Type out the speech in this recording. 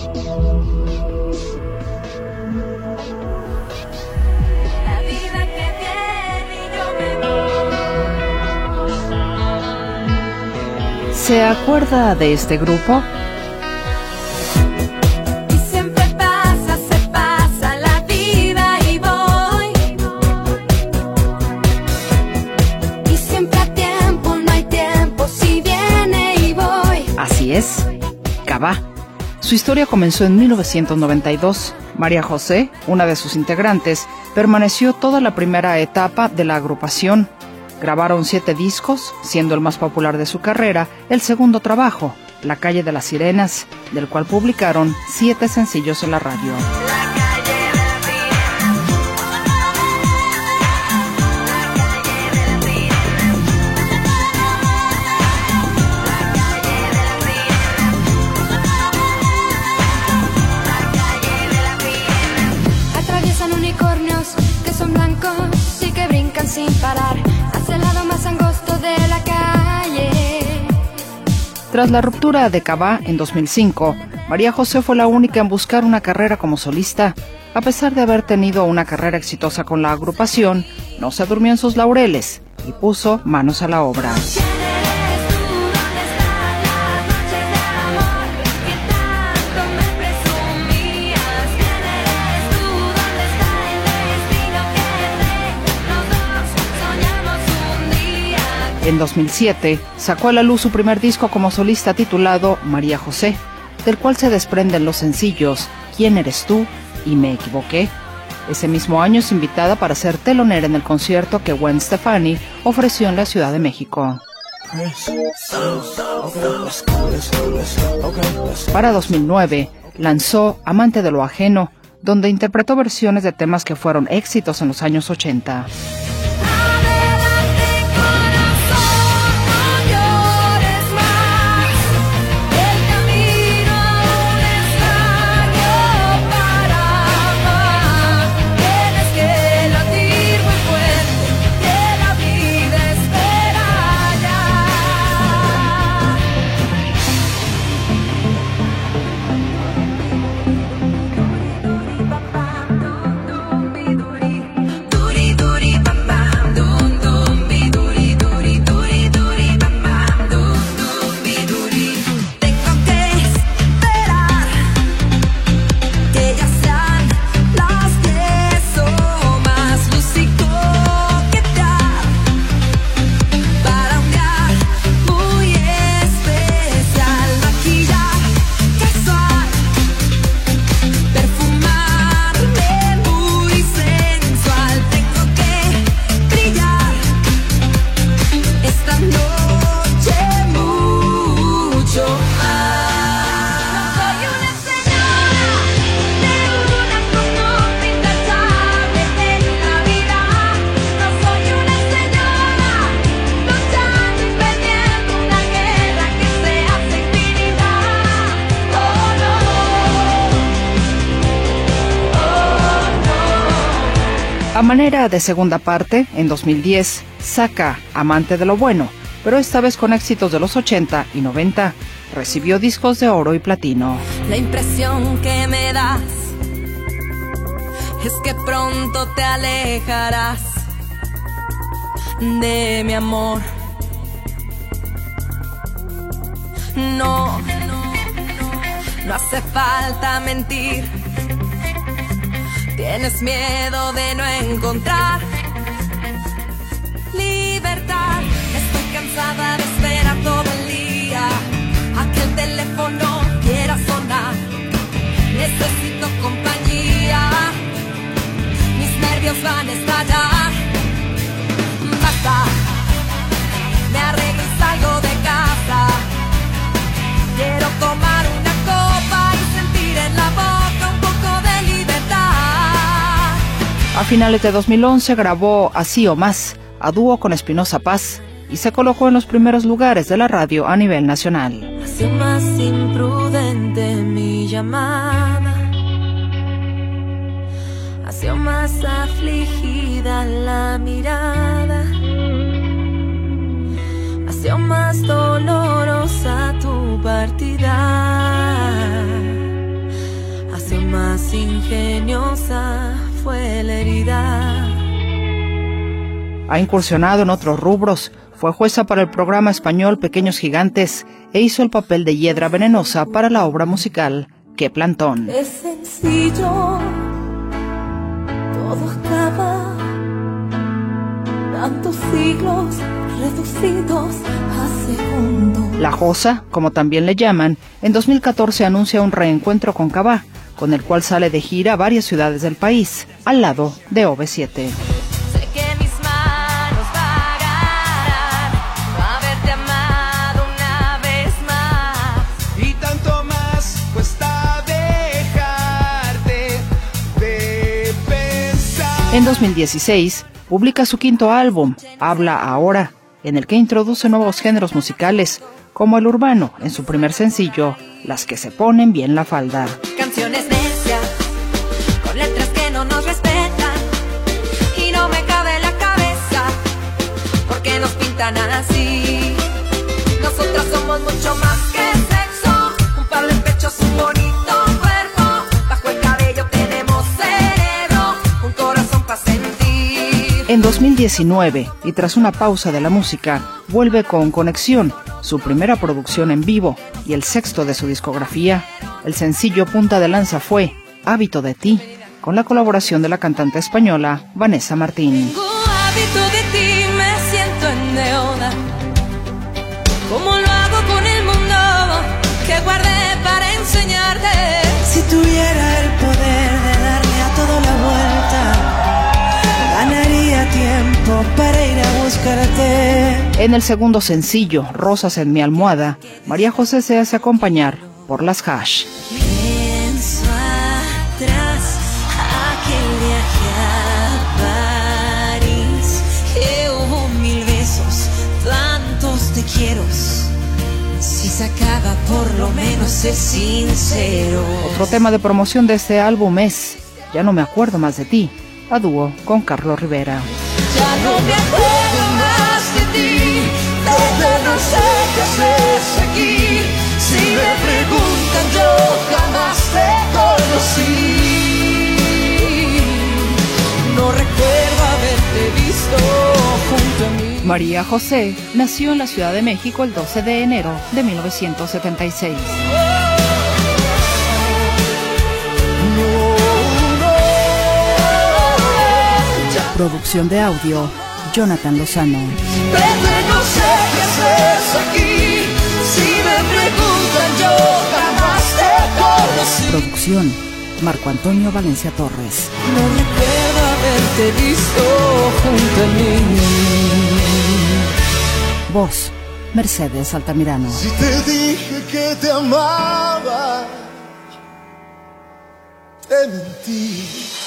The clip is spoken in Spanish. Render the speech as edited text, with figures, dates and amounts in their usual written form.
¿Se acuerda de este grupo? Y siempre pasa, se pasa la vida y voy. Y siempre a tiempo, no hay tiempo, si viene y voy. Así es, Cabá. Su historia comenzó en 1992. María José, una de sus integrantes, permaneció toda la primera etapa de la agrupación. Grabaron 7 discos, siendo el más popular de su carrera el segundo trabajo, La Calle de las Sirenas, del cual publicaron 7 sencillos en la radio. Atraviesan unicornios que son blancos y que brincan sin parar hacia el lado más angosto de la calle. Tras la ruptura de Cabá en 2005, María José fue la única en buscar una carrera como solista. A pesar de haber tenido una carrera exitosa con la agrupación, no se durmió en sus laureles y puso manos a la obra. En 2007, sacó a la luz su primer disco como solista titulado María José, del cual se desprenden los sencillos ¿Quién eres tú? Y Me equivoqué. Ese mismo año es invitada para ser telonera en el concierto que Gwen Stefani ofreció en la Ciudad de México. Para 2009, lanzó Amante de lo ajeno, donde interpretó versiones de temas que fueron éxitos en los años 80. A manera de segunda parte, en 2010, saca Amante de lo bueno, pero esta vez con éxitos de los 80 y 90. Recibió discos de oro y platino. La impresión que me das es que pronto te alejarás de mi amor. No hace falta mentir. Tienes miedo de no encontrar libertad. Estoy cansada de esperar todo el día a que el teléfono quiera sonar. Necesito compañía, mis nervios van a estallar. Basta, me arreglo y salgo de casa. Quiero tomar una copa y sentir en la boca un poco de libertad. A finales de 2011 grabó Así o Más, a dúo con Espinosa Paz, y se colocó en los primeros lugares de la radio a nivel nacional. Ha sido más imprudente mi llamada, ha sido más afligida la mirada, ha sido más dolorosa tu partida. más ingeniosa fue la herida. Ha incursionado en otros rubros. Fue jueza para el programa español Pequeños Gigantes e hizo el papel de Hiedra Venenosa para la obra musical ¡Qué plantón! Es sencillo, todo acaba, tantos siglos reducidos a segundos. La Josa, como también le llaman, en 2014 anuncia un reencuentro con Cabá, con el cual sale de gira a varias ciudades del país, al lado de OV7. En 2016, publica su quinto álbum, Habla Ahora, en el que introduce nuevos géneros musicales, como el urbano, en su primer sencillo, Las que se ponen bien la falda. Canciones necias, con letras que no nos respetan, y no me cabe en la cabeza, porque nos pintan así. Nosotras somos mucho más que sexo, un par de pechos, un bonito cuerpo, bajo el cabello tenemos cerebro, un corazón para sentir. En 2019, y tras una pausa de la música, vuelve con Conexión, su primera producción en vivo y el sexto de su discografía. El sencillo punta de lanza fue Hábito de ti, con la colaboración de la cantante española Vanessa Martín. Tengo hábito de ti, me siento en deuda, como lo hago con el mundo que guardé para enseñarte. Si tuviera el poder de darle a todo la vuelta, ganaría tiempo para ir a buscarte. En el segundo sencillo, Rosas en mi almohada, María José se hace acompañar por las Hash. Pienso atrás, aquel viaje a París, que hubo 1000 besos, tantos te quiero. Si se acaba, por lo menos sé sincero. Otro tema de promoción de este álbum es Ya no me acuerdo más de ti, a dúo con Carlos Rivera. Ya no me acuerdo más de ti, no sé qué haces aquí. Si me preguntan, yo jamás te conocí. No recuerdo haberte visto junto a mí. María José nació en la Ciudad de México el 12 de enero de 1976. Producción de audio, Jonathan Lozano. No sé qué haces aquí. Si me preguntan, yo jamás te conocí. Producción, Marco Antonio Valencia Torres. No recuerdo haberte visto junto a mí. Voz, Mercedes Altamirano. Si te dije que te amaba, te mentí.